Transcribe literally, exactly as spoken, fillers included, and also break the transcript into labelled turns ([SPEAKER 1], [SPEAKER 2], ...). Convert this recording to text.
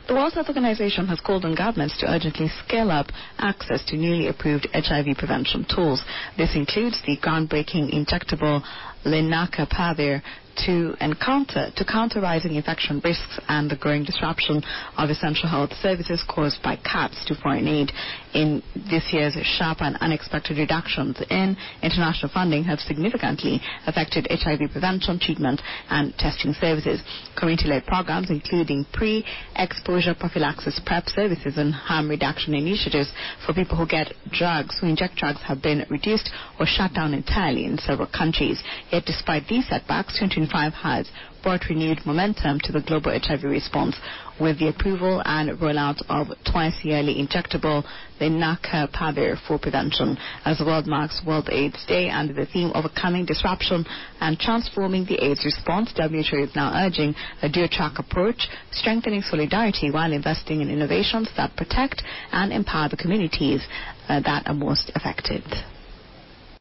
[SPEAKER 1] The World Health Organization has called on governments to urgently scale up access to newly approved H I V prevention tools. This includes the groundbreaking injectable lenacapavir to encounter to counter rising infection risks and the growing disruption of essential health services caused by cuts to foreign aid. In this year's sharp and unexpected reductions in international funding have significantly affected H I V prevention, treatment and testing services. Community-led programs including pre-exposure prophylaxis PrEP services and harm reduction initiatives for people who get drugs, who inject drugs have been reduced or shut down entirely in several countries. Yet despite these setbacks, twenty twenty-five has brought renewed momentum to the global H I V response with the approval and rollout of twice-yearly injectable lenacapavir for prevention. As the world marks World AIDS Day under the theme Overcoming Disruption and Transforming the AIDS Response, W H O is now urging a dual-track approach, strengthening solidarity while investing in innovations that protect and empower the communities uh, that are most affected.